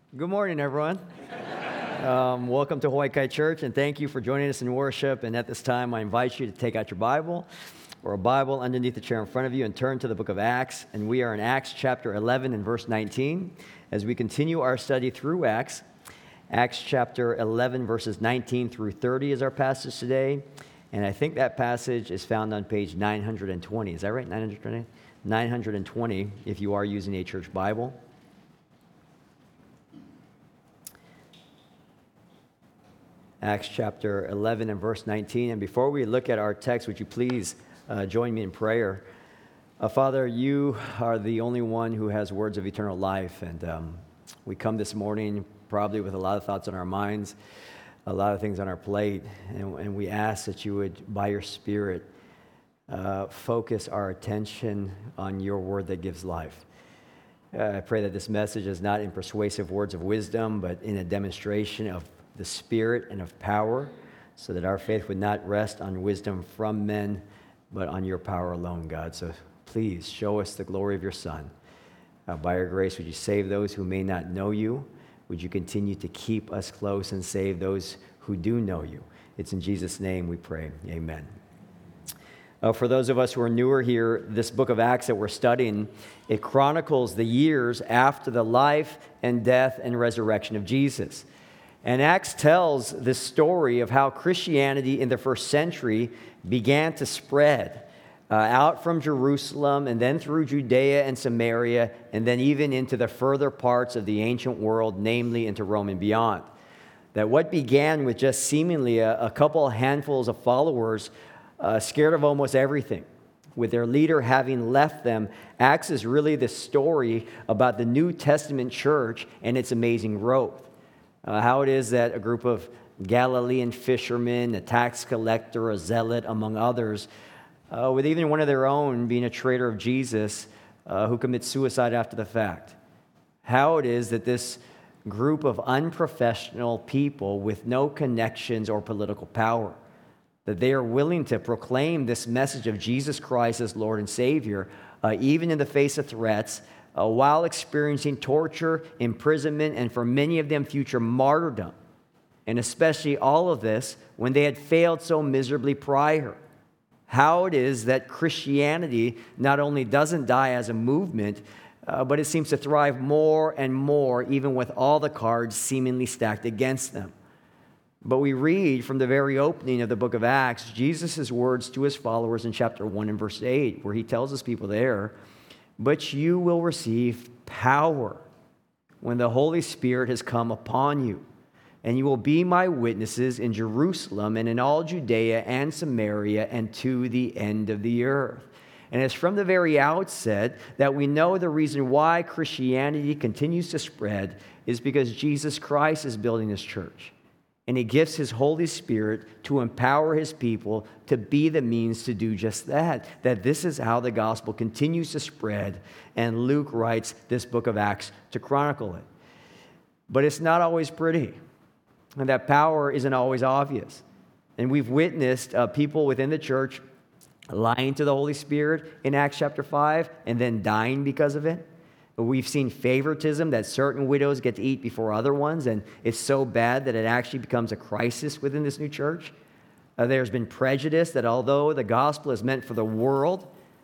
Good morning, everyone. Welcome to Hawaii Kai Church, and thank you for joining us in worship. And at this time, I invite you to take out your Bible or a Bible underneath the chair in front of you and turn to the book of Acts. And we are in Acts chapter 11 and verse 19 as we continue our study through Acts. Acts chapter 11, verses 19 through 30 is our passage today. And I think that passage is found on page 920. Is that right? 920? 920 if you are using a church Bible. Acts chapter 11 and verse 19. And before we look at our text, would you please join me in prayer? Father, you are the only one who has words of eternal life. And we come this morning probably with a lot of thoughts on our minds, a lot of things on our plate. And we ask that you would, by your Spirit, focus our attention on your word that gives life. I pray that this message is not in persuasive words of wisdom, but in a demonstration of the Spirit and of power, so that our faith would not rest on wisdom from men, but on your power alone, God. So please show us the glory of your Son. By your grace, would you save those who may not know you? Would you continue to keep us close and save those who do know you? It's in Jesus' name we pray. Amen. For those of us who are newer here, this book of Acts that we're studying, it chronicles the years after the life and death and resurrection of Jesus. And Acts tells the story of how Christianity in the first century began to spread out from Jerusalem and then through Judea and Samaria and then even into the further parts of the ancient world, namely into Rome and beyond. That what began with just seemingly a couple handfuls of followers scared of almost everything, with their leader having left them, Acts is really the story about the New Testament church and its amazing growth. How it is that a group of Galilean fishermen, a tax collector, a zealot, among others, with even one of their own being a traitor of Jesus, who commits suicide after the fact. How it is that this group of unprofessional people with no connections or political power, that they are willing to proclaim this message of Jesus Christ as Lord and Savior, even in the face of threats, while experiencing torture, imprisonment, and for many of them, future martyrdom. And especially all of this when they had failed so miserably prior. How it is that Christianity not only doesn't die as a movement, but it seems to thrive more and more, even with all the cards seemingly stacked against them. But we read from the very opening of the book of Acts, Jesus' words to his followers in chapter 1 and verse 8, where he tells his people there, "But you will receive power when the Holy Spirit has come upon you, and you will be my witnesses in Jerusalem and in all Judea and Samaria and to the end of the earth." And it's from the very outset that we know the reason why Christianity continues to spread is because Jesus Christ is building his church. And he gives his Holy Spirit to empower his people to be the means to do just that. That this is how the gospel continues to spread. And Luke writes this book of Acts to chronicle it. But it's not always pretty. And that power isn't always obvious. And we've witnessed people within the church lying to the Holy Spirit in Acts chapter 5 and then dying because of it. We've seen favoritism, that certain widows get to eat before other ones, and it's so bad that it actually becomes a crisis within this new church. There's been prejudice that although the gospel is meant for the world,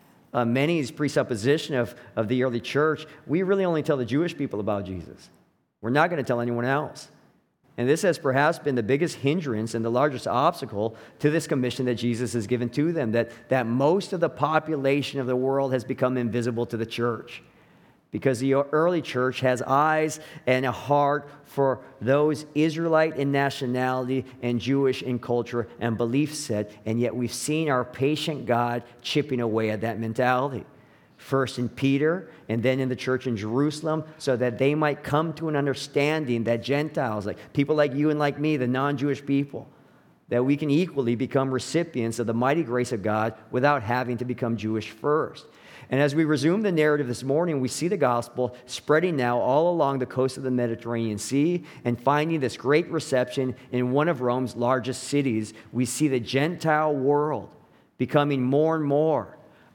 many's presupposition of the early church, we really only tell the Jewish people about Jesus. We're not going to tell anyone else. And this has perhaps been the biggest hindrance and the largest obstacle to this commission that Jesus has given to them, that most of the population of the world has become invisible to the church. Because the early church has eyes and a heart for those Israelite in nationality and Jewish in culture and belief set, and yet we've seen our patient God chipping away at that mentality. First in Peter, and then in the church in Jerusalem, so that they might come to an understanding that Gentiles, like people like you and like me, the non-Jewish people, that we can equally become recipients of the mighty grace of God without having to become Jewish first. And as we resume the narrative this morning, we see the gospel spreading now all along the coast of the Mediterranean Sea and finding this great reception in one of Rome's largest cities. We see the Gentile world becoming more and more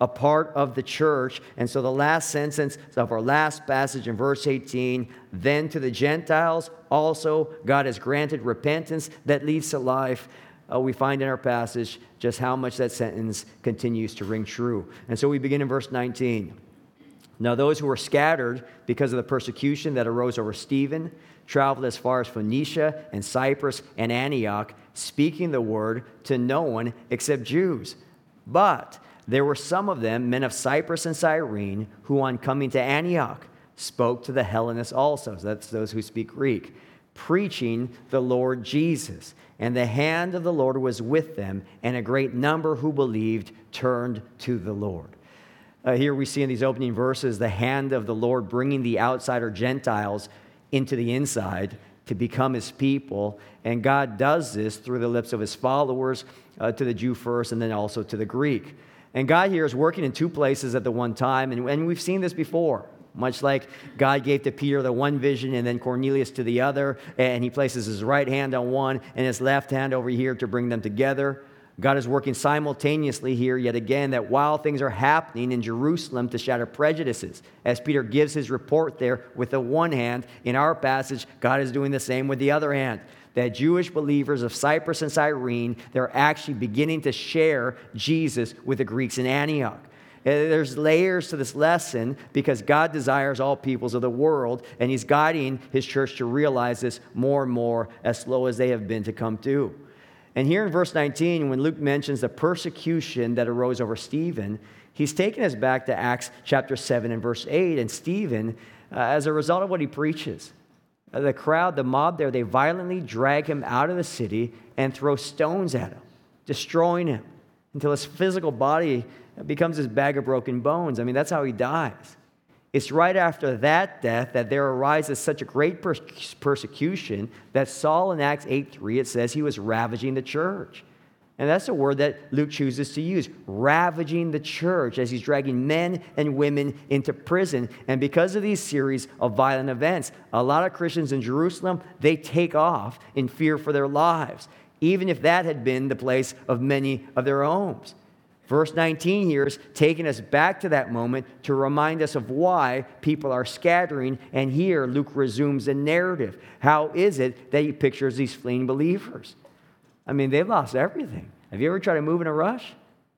a part of the church. And so the last sentence of our last passage in verse 18, then to the Gentiles also God has granted repentance that leads to life. We find in our passage just how much that sentence continues to ring true. And so we begin in verse 19. Now those who were scattered because of the persecution that arose over Stephen traveled as far as Phoenicia and Cyprus and Antioch, speaking the word to no one except Jews. But there were some of them, men of Cyprus and Cyrene, who on coming to Antioch spoke to the Hellenists also. So that's those who speak Greek, preaching the Lord Jesus. And the hand of the Lord was with them, and a great number who believed turned to the Lord. Here we see in these opening verses the hand of the Lord bringing the outsider Gentiles into the inside to become his people. And God does this through the lips of his followers, to the Jew first and then also to the Greek. And God here is working in two places at the one time. And we've seen this before. Much like God gave to Peter the one vision and then Cornelius to the other, and he places his right hand on one and his left hand over here to bring them together. God is working simultaneously here yet again, that while things are happening in Jerusalem to shatter prejudices, as Peter gives his report there with the one hand, in our passage, God is doing the same with the other hand. That Jewish believers of Cyprus and Cyrene, they're actually beginning to share Jesus with the Greeks in Antioch. There's layers to this lesson because God desires all peoples of the world, and he's guiding his church to realize this more and more as slow as they have been to come to. And here in verse 19, when Luke mentions the persecution that arose over Stephen, he's taking us back to Acts chapter 7 and verse 8. And Stephen, as a result of what he preaches, the crowd, the mob there, they violently drag him out of the city and throw stones at him, destroying him until his physical body becomes this bag of broken bones. I mean, that's how he dies. It's right after that death that there arises such a great persecution that Saul in Acts 8:3, it says he was ravaging the church. And that's a word that Luke chooses to use, ravaging the church, as he's dragging men and women into prison. And because of these series of violent events, a lot of Christians in Jerusalem, they take off in fear for their lives, even if that had been the place of many of their homes. Verse 19 here is taking us back to that moment to remind us of why people are scattering. And here Luke resumes the narrative. How is it that he pictures these fleeing believers? I mean, they've lost everything. Have you ever tried to move in a rush?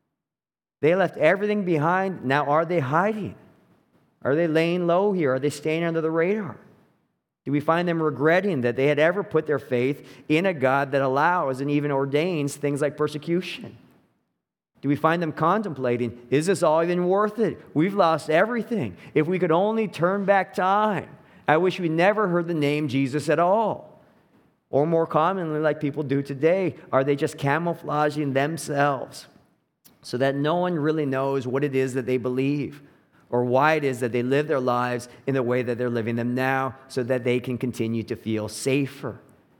They left everything behind. Now, are they hiding? Are they laying low here? Are they staying under the radar? Do we find them regretting that they had ever put their faith in a God that allows and even ordains things like persecution? Do we find them contemplating, is this all even worth it? We've lost everything. If we could only turn back time. I wish we never heard the name Jesus at all. Or more commonly, like people do today, are they just camouflaging themselves so that no one really knows what it is that they believe or why it is that they live their lives in the way that they're living them now so that they can continue to feel safer?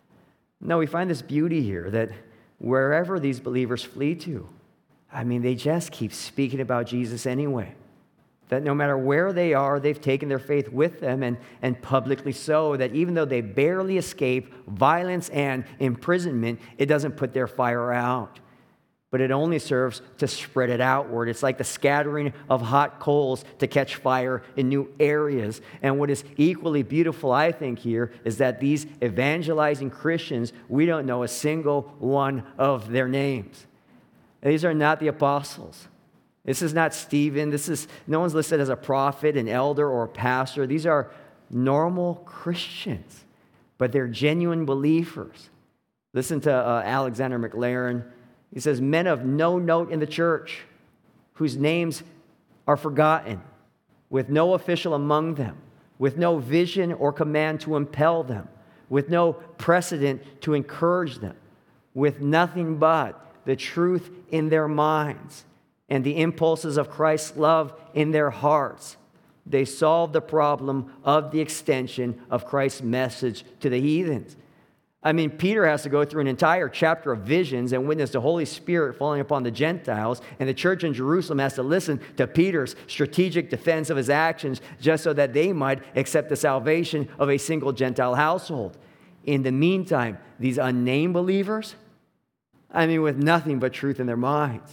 No, we find this beauty here that wherever these believers flee to, I mean, they just keep speaking about Jesus anyway. That no matter where they are, they've taken their faith with them, and publicly so, that even though they barely escape violence and imprisonment, it doesn't put their fire out. But it only serves to spread it outward. It's like the scattering of hot coals to catch fire in new areas. And what is equally beautiful, I think, here is that these evangelizing Christians, we don't know a single one of their names. These are not the apostles. This is not Stephen. No one's listed as a prophet, an elder, or a pastor. These are normal Christians, but they're genuine believers. Listen to Alexander McLaren. He says, men of no note in the church, whose names are forgotten, with no official among them, with no vision or command to impel them, with no precedent to encourage them, with nothing but the truth in their minds and the impulses of Christ's love in their hearts. They solve the problem of the extension of Christ's message to the heathens. I mean, Peter has to go through an entire chapter of visions and witness the Holy Spirit falling upon the Gentiles, and the church in Jerusalem has to listen to Peter's strategic defense of his actions just so that they might accept the salvation of a single Gentile household. In the meantime, these unnamed believers, I mean, with nothing but truth in their minds,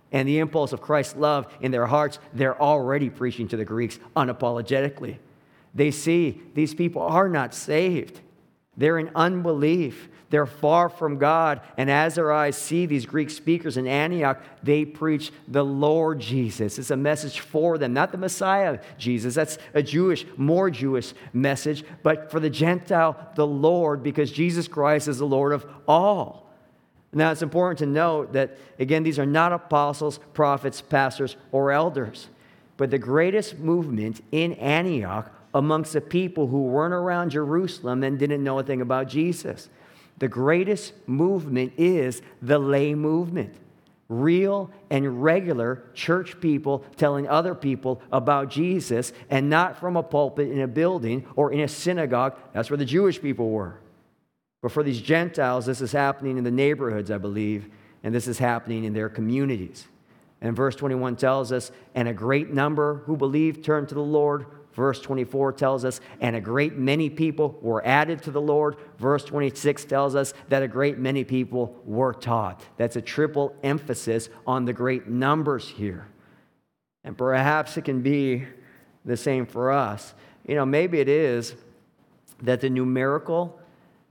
and the impulse of Christ's love in their hearts, they're already preaching to the Greeks unapologetically. They see these people are not saved. They're in unbelief. They're far from God. And as their eyes see these Greek speakers in Antioch, they preach the Lord Jesus. It's a message for them, not the Messiah Jesus. That's a more Jewish message. But for the Gentile, the Lord, because Jesus Christ is the Lord of all. Now, it's important to note that, again, these are not apostles, prophets, pastors, or elders. But the greatest movement in Antioch amongst the people who weren't around Jerusalem and didn't know a thing about Jesus. The greatest movement is the lay movement. Real and regular church people telling other people about Jesus, and not from a pulpit in a building or in a synagogue. That's where the Jewish people were. But for these Gentiles, this is happening in the neighborhoods, I believe, and this is happening in their communities. And verse 21 tells us, and a great number who believed turned to the Lord. Verse 24 tells us, and a great many people were added to the Lord. Verse 26 tells us that a great many people were taught. That's a triple emphasis on the great numbers here. And perhaps it can be the same for us. Maybe it is that the numerical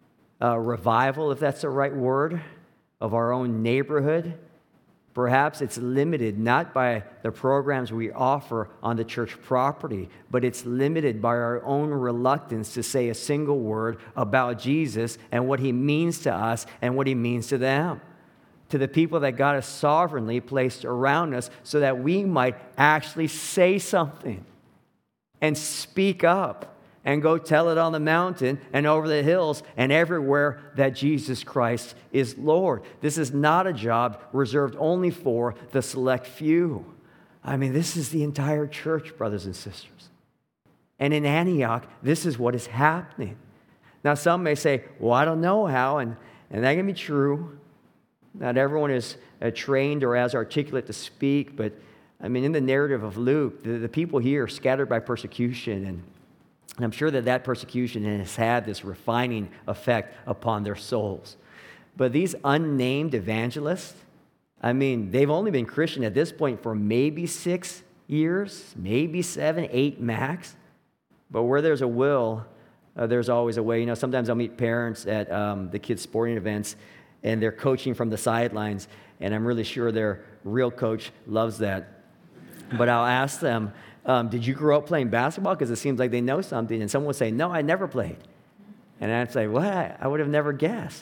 revival, if that's the right word, of our own neighborhood, perhaps it's limited not by the programs we offer on the church property, but it's limited by our own reluctance to say a single word about Jesus and what he means to us and what he means to them, to the people that God has sovereignly placed around us so that we might actually say something and speak up and go tell it on the mountain and over the hills and everywhere that Jesus Christ is Lord. This is not a job reserved only for the select few. This is the entire church, brothers and sisters. And in Antioch, this is what is happening. Now, some may say, well, I don't know how, and that can be true. Not everyone is trained or as articulate to speak, but in the narrative of Luke, the people here are scattered by persecution, and I'm sure that persecution has had this refining effect upon their souls. But these unnamed evangelists, they've only been Christian at this point for maybe 6 years, maybe 7, 8 max. But where there's a will, there's always a way. Sometimes I'll meet parents at the kids' sporting events, and they're coaching from the sidelines, and I'm really sure their real coach loves that. But I'll ask them, did you grow up playing basketball? Because it seems like they know something. And someone will say, no, I never played. And I'd say, what? I would have never guessed.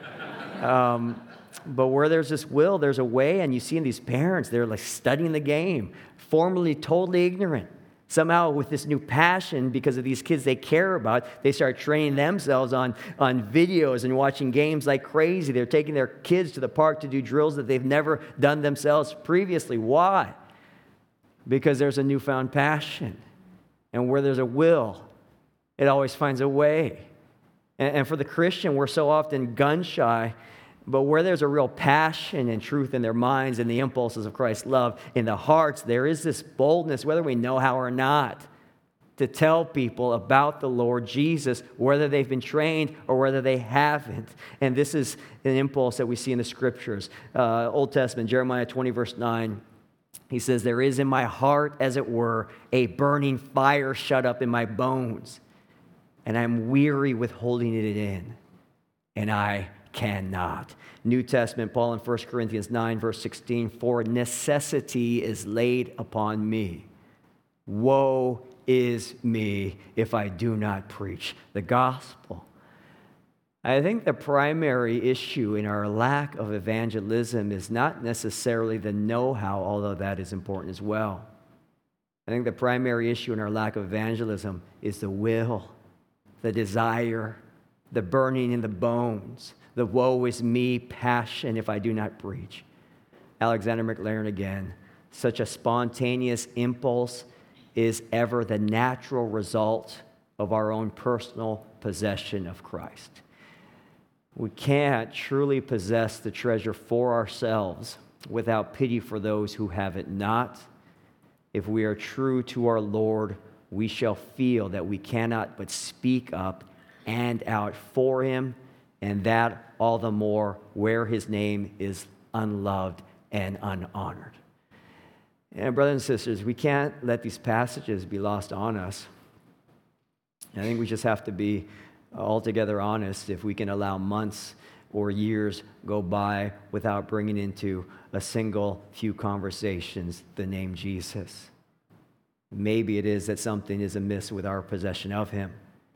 But where there's this will, there's a way. And you see in these parents, they're like studying the game, formerly totally ignorant. Somehow with this new passion, because of these kids they care about, they start training themselves on videos and watching games like crazy. They're taking their kids to the park to do drills that they've never done themselves previously. Why? Because there's a newfound passion. And where there's a will, it always finds a way. And for the Christian, we're so often gun-shy, but where there's a real passion and truth in their minds and the impulses of Christ's love in the hearts, there is this boldness, whether we know how or not, to tell people about the Lord Jesus, whether they've been trained or whether they haven't. And this is an impulse that we see in the Scriptures. Old Testament, Jeremiah 20, verse 9. He says, there is in my heart, as it were, a burning fire shut up in my bones, and I'm weary with holding it in, and I cannot. New Testament, Paul in 1 Corinthians 9, verse 16, for necessity is laid upon me. Woe is me if I do not preach the gospel. I think the primary issue in our lack of evangelism is not necessarily the know-how, although that is important as well. I think the primary issue in our lack of evangelism is the will, the desire, the burning in the bones, the woe is me passion if I do not preach. Alexander McLaren again, such a spontaneous impulse is ever the natural result of our own personal possession of Christ. We can't truly possess the treasure for ourselves without pity for those who have it not. If we are true to our Lord, we shall feel that we cannot but speak up and out for him, and that all the more where his name is unloved and unhonored. And brothers and sisters, we can't let these passages be lost on us. I think we just have to be altogether honest if we can allow months or years go by without bringing into a single few conversations the name Jesus. Maybe it is that something is amiss with our possession of him.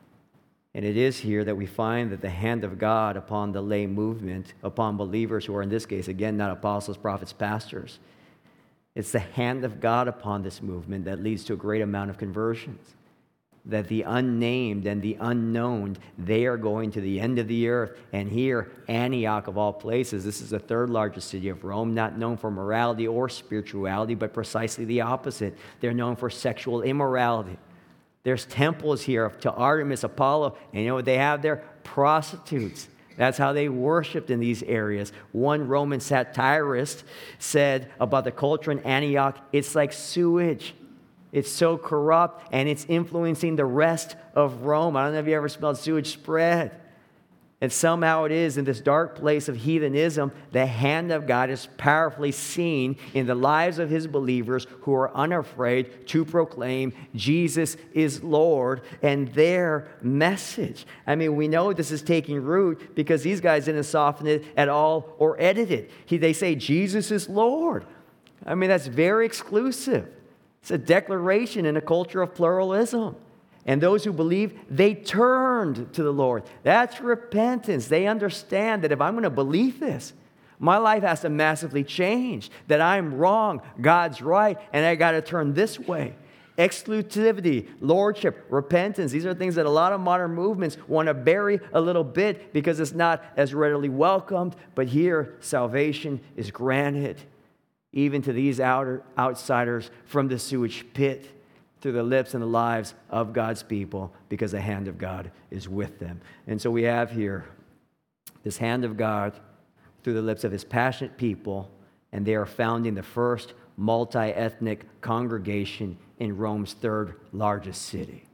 And it is here that we find that the hand of God upon the lay movement, upon believers who are in this case, again, not apostles, prophets, pastors. It's the hand of God upon this movement that leads to a great amount of conversions. That the unnamed and the unknown, they are going to the end of the earth. And here, Antioch of all places, this is the third largest city of Rome, not known for morality or spirituality, but precisely the opposite. They're known for sexual immorality. There's temples here to Artemis, Apollo, and you know what they have there? Prostitutes. That's how they worshipped in these areas. One Roman satirist said about the culture in Antioch, it's like sewage. It's so corrupt, and it's influencing the rest of Rome. I don't know if you ever smelled sewage spread. And somehow it is in this dark place of heathenism, the hand of God is powerfully seen in the lives of his believers who are unafraid to proclaim Jesus is Lord and their message. I mean, we know this is taking root because these guys didn't soften it at all or edit it. They say Jesus is Lord. I mean, that's very exclusive. It's a declaration in a culture of pluralism. And those who believe, they turned to the Lord. That's repentance. They understand that if I'm going to believe this, my life has to massively change. That I'm wrong, God's right, and I got to turn this way. Exclusivity, lordship, repentance. These are things that a lot of modern movements want to bury a little bit because it's not as readily welcomed. But here, salvation is granted even to these outsiders from the sewage pit, through the lips and the lives of God's people, because the hand of God is with them. And so we have here this hand of God through the lips of his passionate people, and they are founding the first multi-ethnic congregation in Rome's third largest city.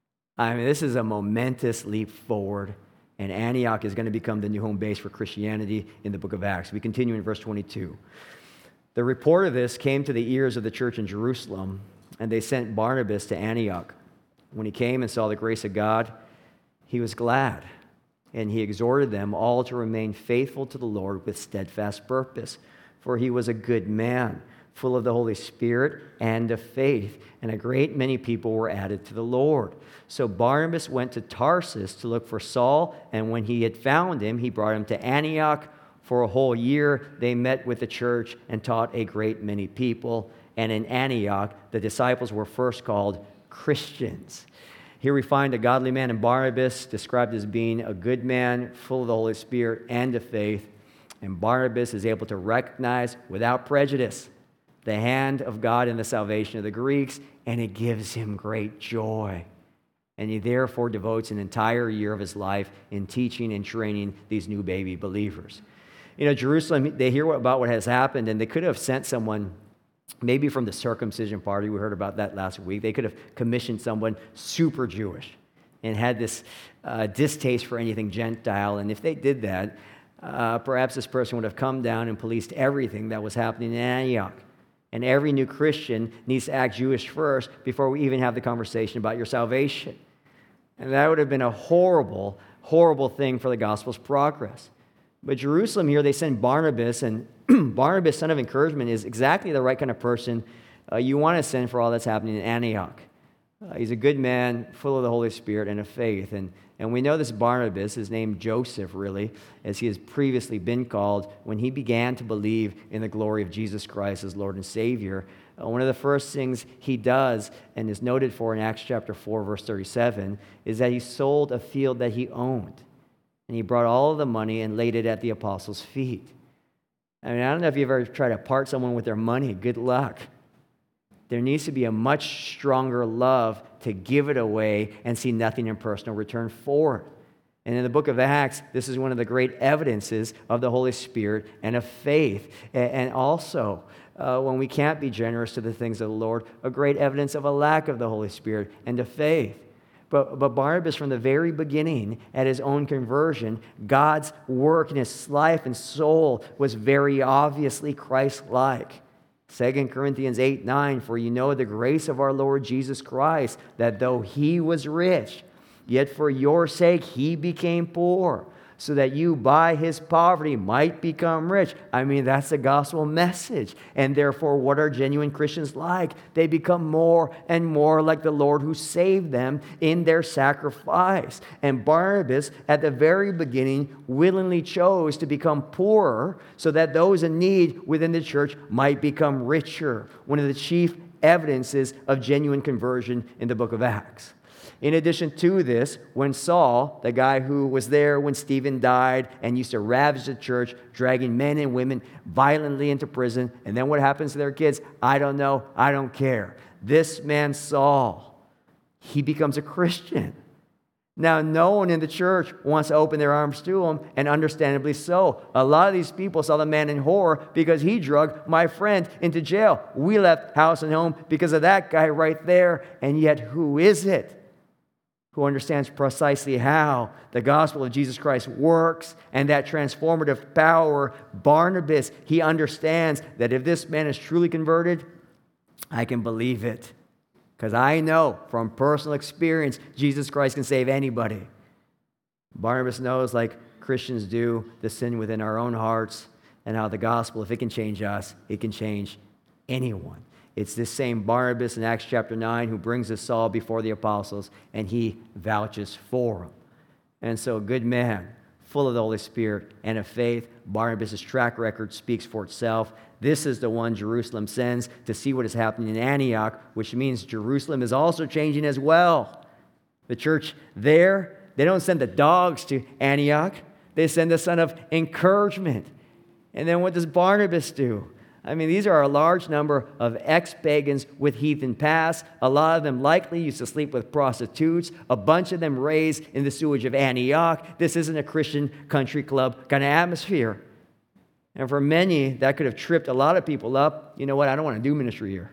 I mean, this is a momentous leap forward, and Antioch is going to become the new home base for Christianity in the book of Acts. We continue in verse 22. The report of this came to the ears of the church in Jerusalem, and they sent Barnabas to Antioch. When he came and saw the grace of God, he was glad, and he exhorted them all to remain faithful to the Lord with steadfast purpose. For he was a good man, full of the Holy Spirit and of faith, and a great many people were added to the Lord. So Barnabas went to Tarsus to look for Saul, and when he had found him, he brought him to Antioch. For a whole year, they met with the church and taught a great many people. And in Antioch, the disciples were first called Christians. Here we find a godly man in Barnabas, described as being a good man, full of the Holy Spirit and of faith. And Barnabas is able to recognize without prejudice the hand of God in the salvation of the Greeks, and it gives him great joy. And he therefore devotes an entire year of his life in teaching and training these new baby believers. You know, Jerusalem, they hear about what has happened, and they could have sent someone, maybe from the circumcision party. We heard about that last week. They could have commissioned someone super Jewish and had this distaste for anything Gentile. And if they did that, perhaps this person would have come down and policed everything that was happening in Antioch. And every new Christian needs to act Jewish first before we even have the conversation about your salvation. And that would have been a horrible, horrible thing for the gospel's progress. But Jerusalem here, they send Barnabas, and Barnabas, son of encouragement, is exactly the right kind of person you want to send for all that's happening in Antioch. He's a good man, full of the Holy Spirit and of faith. And we know this Barnabas is named Joseph, really, as he has previously been called when he began to believe in the glory of Jesus Christ as Lord and Savior. One of the first things he does, and is noted for in Acts chapter 4, verse 37, is that he sold a field that he owned. And he brought all of the money and laid it at the apostles' feet. I mean, I don't know if you've ever tried to part someone with their money. Good luck. There needs to be a much stronger love to give it away and see nothing in personal return for it. And in the book of Acts, this is one of the great evidences of the Holy Spirit and of faith. And also, when we can't be generous to the things of the Lord, a great evidence of a lack of the Holy Spirit and of faith. But Barnabas, from the very beginning, at his own conversion, God's work in his life and soul was very obviously Christ-like. 2 Corinthians 8:9, for you know the grace of our Lord Jesus Christ, that though he was rich, yet for your sake he became poor, so that you by his poverty might become rich. I mean, that's the gospel message. And therefore, what are genuine Christians like? They become more and more like the Lord who saved them in their sacrifice. And Barnabas, at the very beginning, willingly chose to become poorer so that those in need within the church might become richer. One of the chief evidences of genuine conversion in the book of Acts. In addition to this, when Saul, the guy who was there when Stephen died and used to ravage the church, dragging men and women violently into prison, and then what happens to their kids? I don't know. I don't care. This man, Saul, he becomes a Christian. Now, no one in the church wants to open their arms to him, and understandably so. A lot of these people saw the man in horror because he dragged my friend into jail. We left house and home because of that guy right there, and yet who is it who understands precisely how the gospel of Jesus Christ works and that transformative power? Barnabas, he understands that if this man is truly converted, I can believe it. Because I know from personal experience, Jesus Christ can save anybody. Barnabas knows, like Christians do, the sin within our own hearts and how the gospel, if it can change us, it can change anyone. It's this same Barnabas in Acts chapter 9 who brings us Saul before the apostles, and he vouches for him. And so, a good man, full of the Holy Spirit and of faith, Barnabas' track record speaks for itself. This is the one Jerusalem sends to see what is happening in Antioch, which means Jerusalem is also changing as well. The church there, they don't send the dogs to Antioch. They send the son of encouragement. And then what does Barnabas do? I mean, these are a large number of ex-pagans with heathen past. A lot of them likely used to sleep with prostitutes. A bunch of them raised in the sewage of Antioch. This isn't a Christian country club kind of atmosphere. And for many, that could have tripped a lot of people up. You know what? I don't want to do ministry here.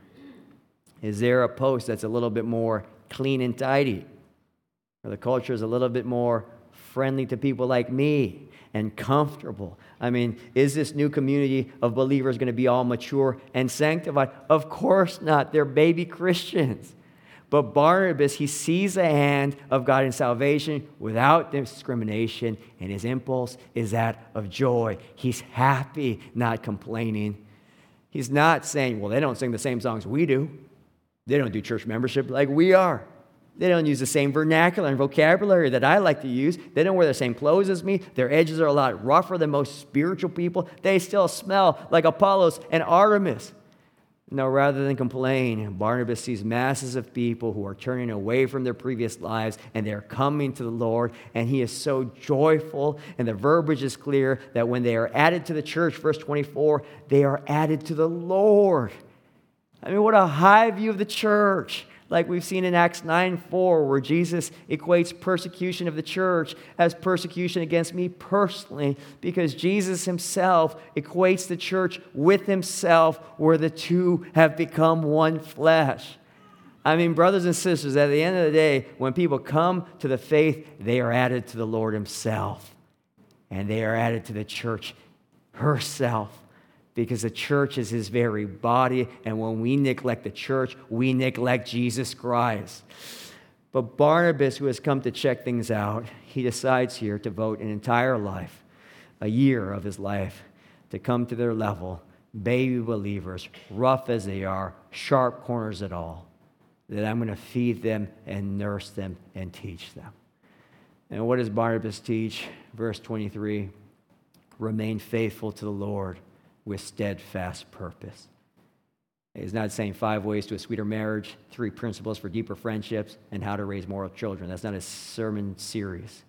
Is there a post that's a little bit more clean and tidy? Or the culture is a little bit more friendly to people like me and comfortable? I mean, is this new community of believers going to be all mature and sanctified? Of course not. They're baby Christians. But Barnabas, he sees the hand of God in salvation without discrimination, and his impulse is that of joy. He's happy, not complaining. He's not saying, well, they don't sing the same songs we do. They don't do church membership like we are. They don't use the same vernacular and vocabulary that I like to use. They don't wear the same clothes as me. Their edges are a lot rougher than most spiritual people. They still smell like Apollos and Artemis. No, rather than complain, Barnabas sees masses of people who are turning away from their previous lives, and they're coming to the Lord, and he is so joyful. And the verbiage is clear that when they are added to the church, verse 24, they are added to the Lord. I mean, what a high view of the church. Like we've seen in Acts 9:4, where Jesus equates persecution of the church as persecution against me personally, because Jesus himself equates the church with himself, where the two have become one flesh. I mean, brothers and sisters, at the end of the day, when people come to the faith, they are added to the Lord himself, and they are added to the church herself. Because the church is his very body, and when we neglect the church, we neglect Jesus Christ. But Barnabas, who has come to check things out, he decides here to devote an entire life, a year of his life, to come to their level, baby believers, rough as they are, sharp corners at all, that I'm going to feed them and nurse them and teach them. And what does Barnabas teach? Verse 23, remain faithful to the Lord with steadfast purpose. He's not saying 5 ways to a sweeter marriage, 3 principles for deeper friendships, and how to raise moral children. That's not a sermon series.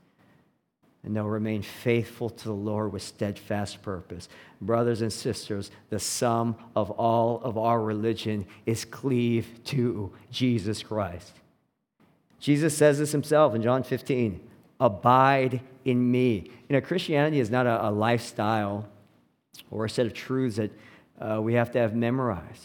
And no, remain faithful to the Lord with steadfast purpose. Brothers and sisters, the sum of all of our religion is cleave to Jesus Christ. Jesus says this himself in John 15, abide in me. You know, Christianity is not a lifestyle or a set of truths that we have to have memorized.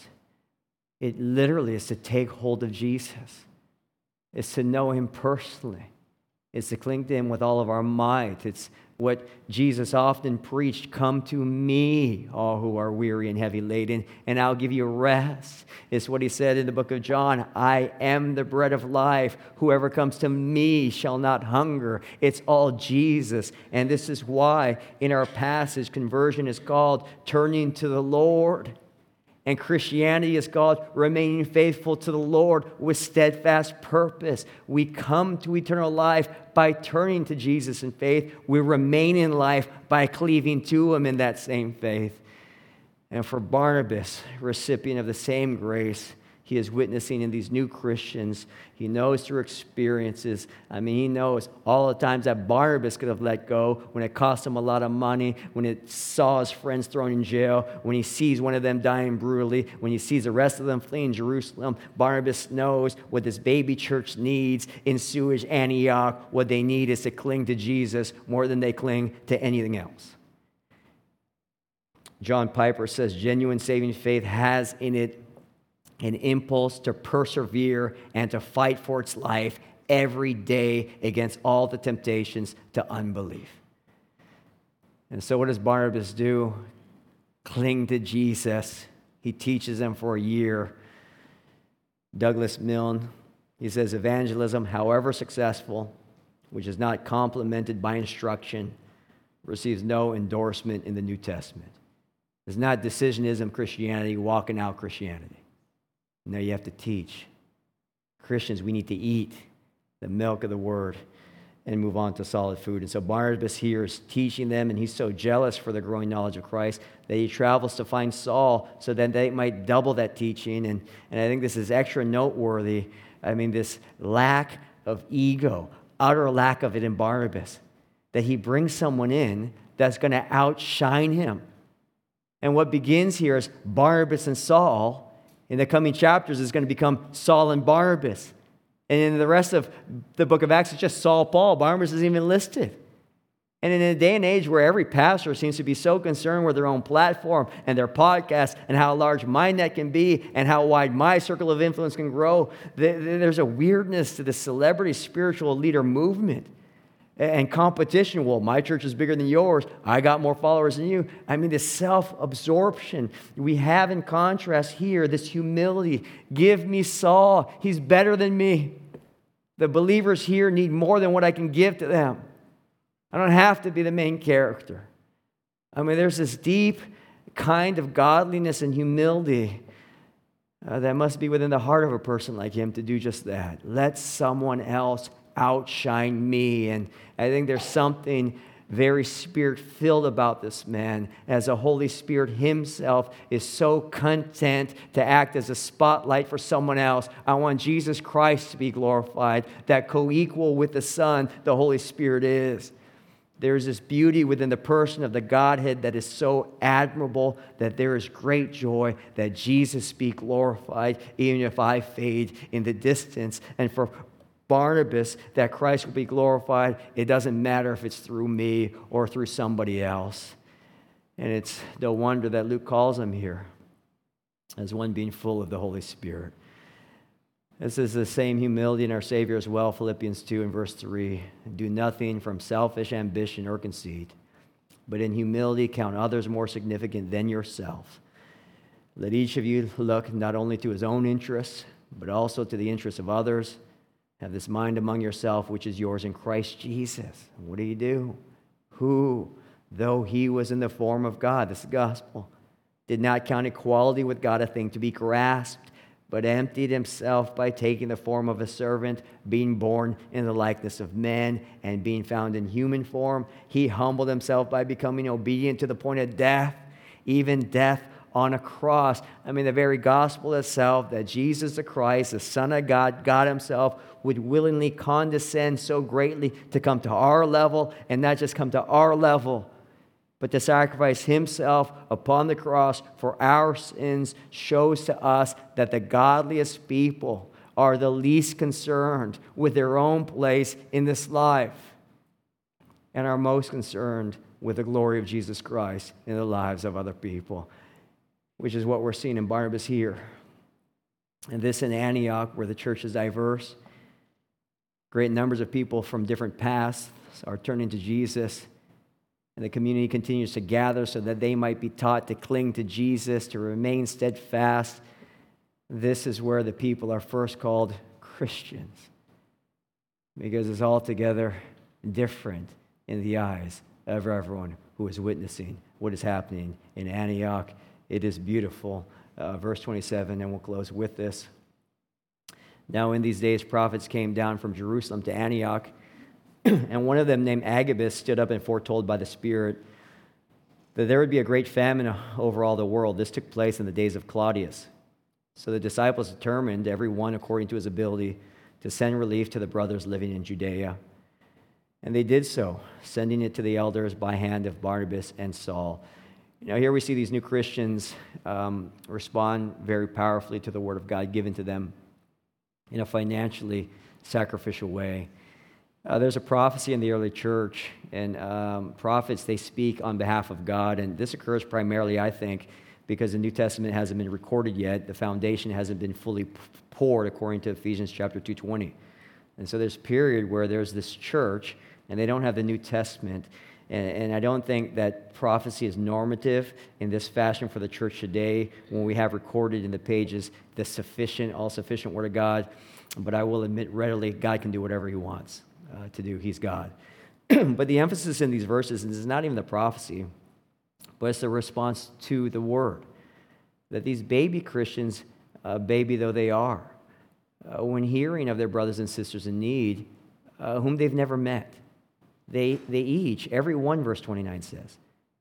It literally is to take hold of Jesus. It's to know him personally. It's to cling to him with all of our might. It's what Jesus often preached, come to me, all who are weary and heavy laden, and I'll give you rest. It's what he said in the book of John, I am the bread of life. Whoever comes to me shall not hunger. It's all Jesus. And this is why in our passage, conversion is called turning to the Lord. And Christianity is called remaining faithful to the Lord with steadfast purpose. We come to eternal life by turning to Jesus in faith. We remain in life by cleaving to him in that same faith. And for Barnabas, recipient of the same grace, he is witnessing in these new Christians. He knows through experiences. He knows all the times that Barnabas could have let go when it cost him a lot of money, when it saw his friends thrown in jail, when he sees one of them dying brutally, when he sees the rest of them fleeing Jerusalem. Barnabas knows what this baby church needs in Sewage, Antioch. What they need is to cling to Jesus more than they cling to anything else. John Piper says, genuine saving faith has in it an impulse to persevere and to fight for its life every day against all the temptations to unbelief. And so what does Barnabas do? Cling to Jesus. He teaches them for a year. Douglas Milne, he says, evangelism, however successful, which is not complemented by instruction, receives no endorsement in the New Testament. It's not decisionism Christianity, walking out Christianity. No, you have to teach. Christians, we need to eat the milk of the word and move on to solid food. And so Barnabas here is teaching them, and he's so jealous for the growing knowledge of Christ that he travels to find Saul so that they might double that teaching. And I think this is extra noteworthy. This lack of ego, utter lack of it in Barnabas, that he brings someone in that's going to outshine him. And what begins here is Barnabas and Saul. In the coming chapters, is going to become Saul and Barnabas. And in the rest of the book of Acts, it's just Saul, Paul. Barnabas isn't even listed. And in a day and age where every pastor seems to be so concerned with their own platform and their podcast and how large my net can be and how wide my circle of influence can grow, there's a weirdness to the celebrity spiritual leader movement. And competition, well, my church is bigger than yours. I got more followers than you. This self-absorption. We have in contrast here this humility. Give me Saul. He's better than me. The believers here need more than what I can give to them. I don't have to be the main character. There's this deep kind of godliness and humility that must be within the heart of a person like him to do just that. Let someone else outshine me. And I think there's something very spirit-filled about this man, as the Holy Spirit himself is so content to act as a spotlight for someone else. I want Jesus Christ to be glorified, that co-equal with the Son the Holy Spirit is. There's this beauty within the person of the Godhead that is so admirable that there is great joy that Jesus be glorified, even if I fade in the distance. And for Barnabas, that Christ will be glorified. It doesn't matter if it's through me or through somebody else. And it's no wonder that Luke calls him here as one being full of the Holy Spirit. This is the same humility in our Savior as well. Philippians 2 and verse 3. Do nothing from selfish ambition or conceit, but in humility count others more significant than yourself. Let each of you look not only to his own interests, but also to the interests of others. Have this mind among yourself, which is yours in Christ Jesus. What do? Who, though he was in the form of God, this is the gospel, did not count equality with God a thing to be grasped, but emptied himself by taking the form of a servant, being born in the likeness of men, and being found in human form. He humbled himself by becoming obedient to the point of death, even death on a cross. The very gospel itself, that Jesus the Christ, the Son of God, God himself, would willingly condescend so greatly to come to our level, and not just come to our level, but to sacrifice himself upon the cross for our sins, shows to us that the godliest people are the least concerned with their own place in this life and are most concerned with the glory of Jesus Christ in the lives of other people, which is what we're seeing in Barnabas here. And this in Antioch, where the church is diverse, Great numbers of people from different paths are turning to Jesus, and the community continues to gather so that they might be taught to cling to Jesus, to remain steadfast. This is where the people are first called Christians, because it's altogether different in the eyes of everyone who is witnessing what is happening in Antioch. It is beautiful. Verse 27, and we'll close with this. Now in these days, prophets came down from Jerusalem to Antioch, and one of them named Agabus stood up and foretold by the Spirit that there would be a great famine over all the world. This took place in the days of Claudius. So the disciples determined, every one according to his ability, to send relief to the brothers living in Judea. And they did so, sending it to the elders by hand of Barnabas and Saul. Here we see these new Christians respond very powerfully to the word of God given to them in a financially sacrificial way. There's a prophecy in the early church, and prophets, they speak on behalf of God, and this occurs primarily, I think, because the New Testament hasn't been recorded yet. The foundation hasn't been fully poured, according to Ephesians chapter 2:20. And so there's a period where there's this church, and they don't have the New Testament, and I don't think that prophecy is normative in this fashion for the church today when we have recorded in the pages the sufficient, all-sufficient Word of God. But I will admit readily, God can do whatever He wants to do. He's God. But the emphasis in these verses is not even the prophecy, but it's the response to the Word. That these baby Christians, baby though they are, when hearing of their brothers and sisters in need, whom they've never met, they each, every one, verse 29 says,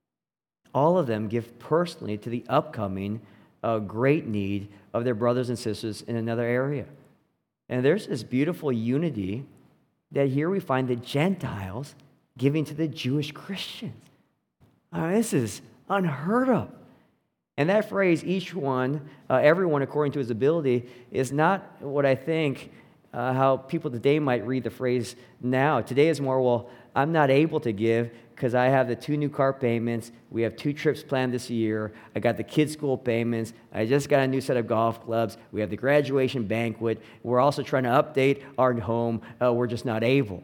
all of them give personally to the upcoming great need of their brothers and sisters in another area. And there's this beautiful unity that here we find the Gentiles giving to the Jewish Christians. This is unheard of. And that phrase, each one, everyone according to his ability, is not what I think how people today might read the phrase now. Today is more, well, I'm not able to give because I have the 2 new car payments. We have 2 trips planned this year. I got the kids' school payments. I just got a new set of golf clubs. We have the graduation banquet. We're also trying to update our home. We're just not able.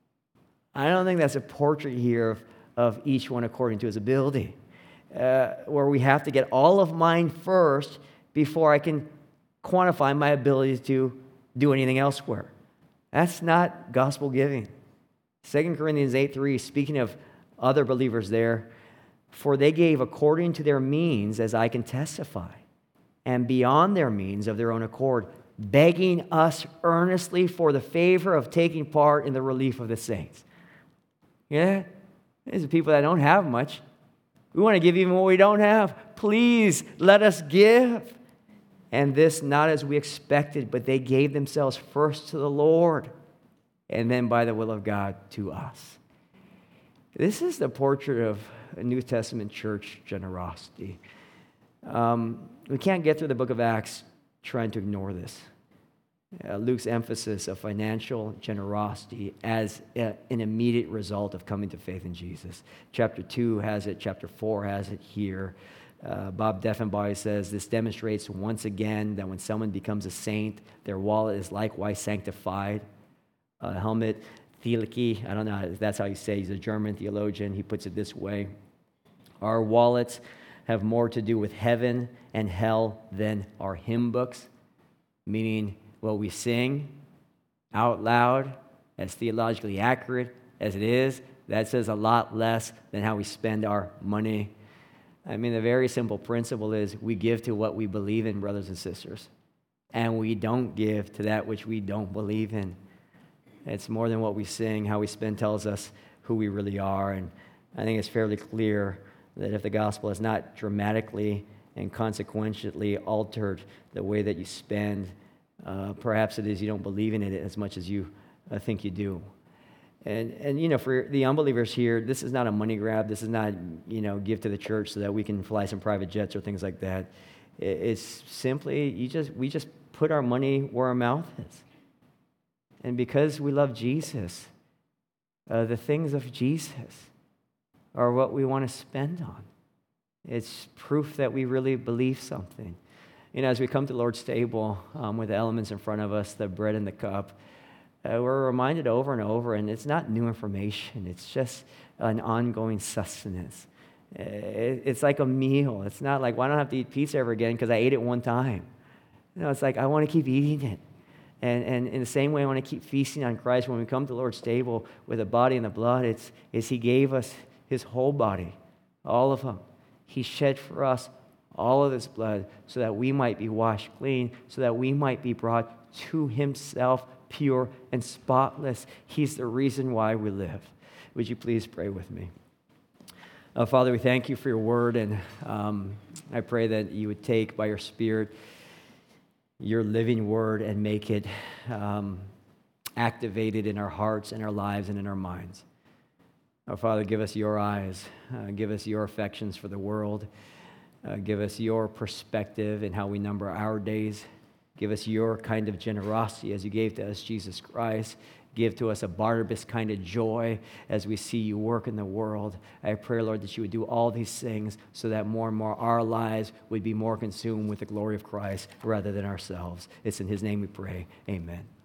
I don't think that's a portrait here of each one according to his ability, where we have to get all of mine first before I can quantify my ability to do anything elsewhere. That's not gospel giving. 2 Corinthians 8:3, speaking of other believers there, for they gave according to their means, as I can testify, and beyond their means of their own accord, begging us earnestly for the favor of taking part in the relief of the saints. Yeah, these are people that don't have much. We want to give even what we don't have. Please let us give. And this not as we expected, but they gave themselves first to the Lord, and then by the will of God to us. This is the portrait of a New Testament church generosity. We can't get through the book of Acts trying to ignore this. Luke's emphasis of financial generosity as an immediate result of coming to faith in Jesus. Chapter 2 has it. Chapter 4 has it here. Bob Deffenbaugh says, this demonstrates once again that when someone becomes a saint, their wallet is likewise sanctified. Helmut Thielicke, I don't know if that's how you say, he's a German theologian. He puts it this way: our wallets have more to do with heaven and hell than our hymn books, meaning what we sing out loud, as theologically accurate as it is, that says a lot less than how we spend our money. I mean, the very simple principle is we give to what we believe in, brothers and sisters, and we don't give to that which we don't believe in. It's more than what we sing. How we spend tells us who we really are, and I think it's fairly clear that if the gospel has not dramatically and consequentially altered the way that you spend, perhaps it is you don't believe in it as much as you think you do. And you know, for the unbelievers here, this is not a money grab. This is not, give to the church so that we can fly some private jets or things like that. It's simply, we just put our money where our mouth is. And because we love Jesus, the things of Jesus are what we want to spend on. It's proof that we really believe something. As we come to the Lord's table with the elements in front of us, the bread and the cup, We're reminded over and over, and it's not new information. It's just an ongoing sustenance. It's like a meal. It's not like, well, I don't have to eat pizza ever again because I ate it one time. No, it's like I want to keep eating it. And in the same way, I want to keep feasting on Christ. When we come to the Lord's table with the body and the blood, it's He gave us His whole body, all of Him. He shed for us all of His blood so that we might be washed clean, so that we might be brought to Himself pure and spotless. He's the reason why we live. Would you please pray with me? Father, we thank You for Your word, and I pray that You would take by Your Spirit Your living word and make it activated in our hearts and our lives and in our minds. Oh, Father, give us Your eyes. Give us Your affections for the world. Give us Your perspective in how we number our days. Give us Your kind of generosity as You gave to us Jesus Christ. Give to us a Barnabas kind of joy as we see You work in the world. I pray, Lord, that You would do all these things so that more and more our lives would be more consumed with the glory of Christ rather than ourselves. It's in His name we pray. Amen.